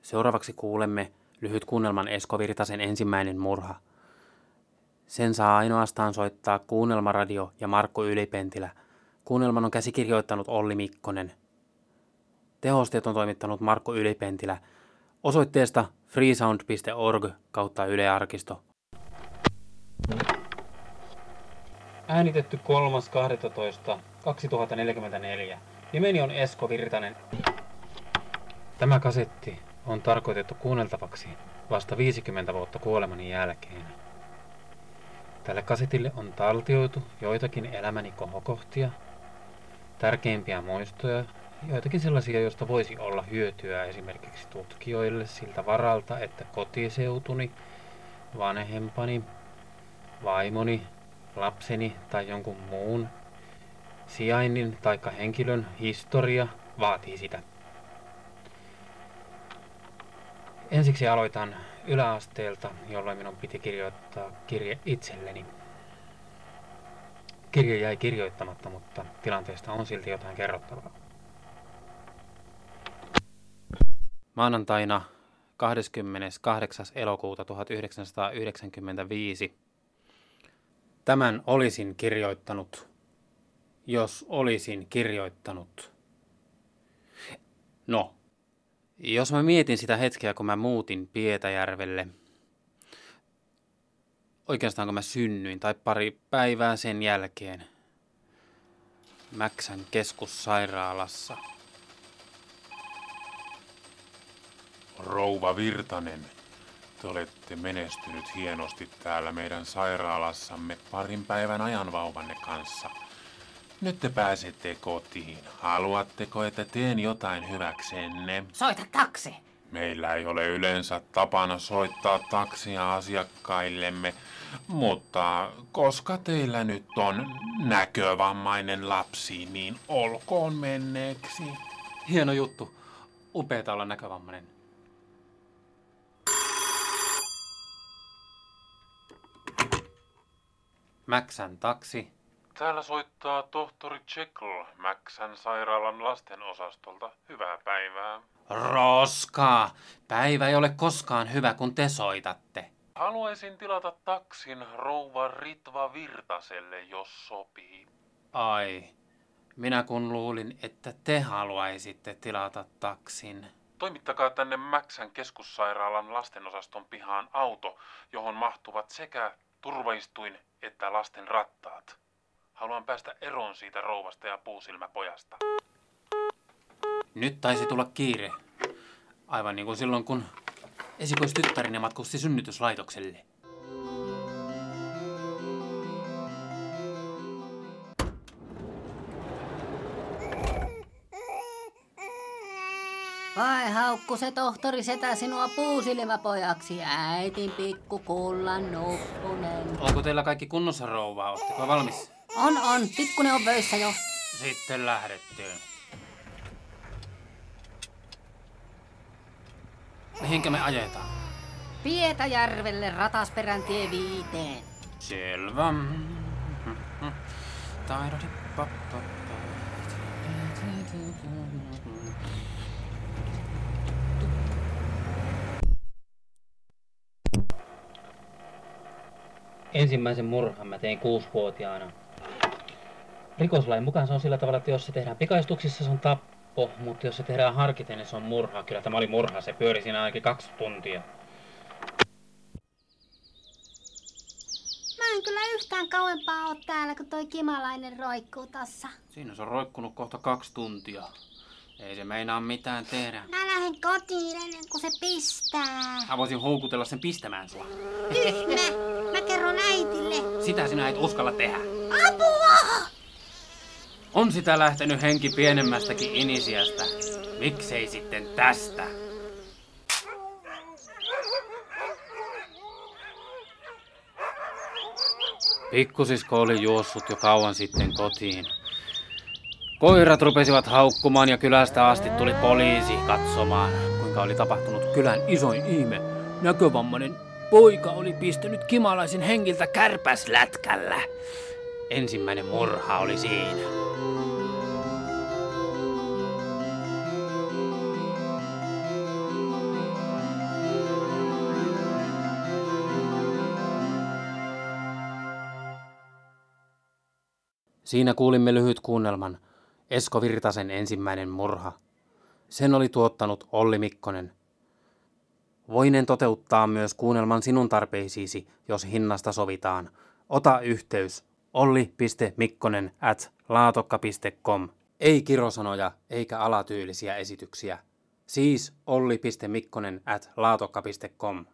Seuraavaksi kuulemme lyhyt kuunnelman Esko Virtasen ensimmäinen murha. Sen saa ainoastaan soittaa Kuunnelmaradio ja Markku Ylipentilä. Kuunnelman on käsikirjoittanut Olli Mikkonen. Tehosteet on toimittanut Markku Ylipentilä. Osoitteesta freesound.org/Yle Arkisto. Äänitetty 3.12.2044. Nimeni on Esko Virtanen. Tämä kasetti on tarkoitettu kuunneltavaksi vasta 50 vuotta kuolemani jälkeen. Tälle kasetille on taltioitu joitakin elämäni kohokohtia, tärkeimpiä muistoja, joitakin sellaisia, joista voisi olla hyötyä esimerkiksi tutkijoille siltä varalta, että kotiseutuni, vanhempani, vaimoni, lapseni tai jonkun muun sijainnin tai henkilön historia vaatii sitä. Ensiksi aloitan yläasteelta, jolloin minun piti kirjoittaa kirje itselleni. Kirje jäi kirjoittamatta, mutta tilanteesta on silti jotain kerrottavaa. Maanantaina 28. elokuuta 1995. Tämän olisin kirjoittanut, jos olisin kirjoittanut. No, jos mä mietin sitä hetkeä, kun mä muutin Pietajärvelle, oikeastaan kun mä synnyin tai pari päivää sen jälkeen, Mäksän keskussairaalassa. Rouva Virtanen, te olette menestynyt hienosti täällä meidän sairaalassamme parin päivän ajan vauvanne kanssa. Nyt te pääsette kotiin. Haluatteko, että teen jotain hyväksenne? Soita taksi. Meillä ei ole yleensä tapana soittaa taksia asiakkaillemme, mutta koska teillä nyt on näkövammainen lapsi, niin olkoon menneeksi. Hieno juttu. Upeeta olla näkövammainen. Mäksän taksi. Täällä soittaa tohtori Jekyll Mäksän sairaalan lastenosastolta. Hyvää päivää. Roskaa! Päivä ei ole koskaan hyvä, kun te soitatte. Haluaisin tilata taksin rouva Ritva Virtaselle, jos sopii. Ai, minä kun luulin, että te haluaisitte tilata taksin. Toimittakaa tänne Mäksän keskussairaalan lastenosaston pihaan auto, johon mahtuvat sekä turvaistuin että lasten rattaat. Haluan päästä eroon siitä rouvasta ja puusilmäpojasta. Nyt taisi tulla kiire. Aivan niin kuin silloin, kun esikoistyttäreni matkusti synnytyslaitokselle. Vai haukku se tohtori setä sinua puusilmäpojaksi, äitin pikku kullan nuppunen. Onko teillä kaikki kunnossa, rouva? Oletteko valmis? On. Pikkunen on vöissä jo. Sitten lähdettyyn. Mihinkä me ajetaan? Pietajärvelle Ratasperän tie 5. Selvä. Ensimmäisen murhan mä tein 6-vuotiaana. Rikoslain mukaan se on sillä tavalla, että jos se tehdään pikaistuksissa, se on tappo, mutta jos se tehdään harkiten, niin se on murha. Kyllä tämä oli murha, se pyöri siinä ainakin 2 tuntia. Mä en kyllä yhtään kauempaa oo täällä, kun toi kimalainen roikkuu tossa. Siinä se on roikkunut kohta 2 tuntia. Ei se meinaa mitään tehdä. Mä lähden kotiin ennen kuin se pistää. Mä voisin houkutella sen pistämään sua. Tyhmä! Mä kerron äitille. Sitä sinä et uskalla tehdä. Apua! On sitä lähtenyt henki pienemmästäkin inisiästä. Miksei sitten tästä? Pikkusisko oli juossut jo kauan sitten kotiin. Koirat rupesivat haukkumaan ja kylästä asti tuli poliisi katsomaan, kuinka oli tapahtunut kylän isoin ihme. Näkövammainen poika oli pistänyt kimalaisen hengiltä kärpäslätkällä. Ensimmäinen murha oli siinä. Siinä kuulimme lyhyt kuunnelman, Esko Virtasen ensimmäinen murha. Sen oli tuottanut Olli Mikkonen. Voinen toteuttaa myös kuunnelman sinun tarpeisiisi, jos hinnasta sovitaan. Ota yhteys olli.mikkonen@laatokka.com. Ei kirosanoja eikä alatyylisiä esityksiä. Siis olli.mikkonen@laatokka.com.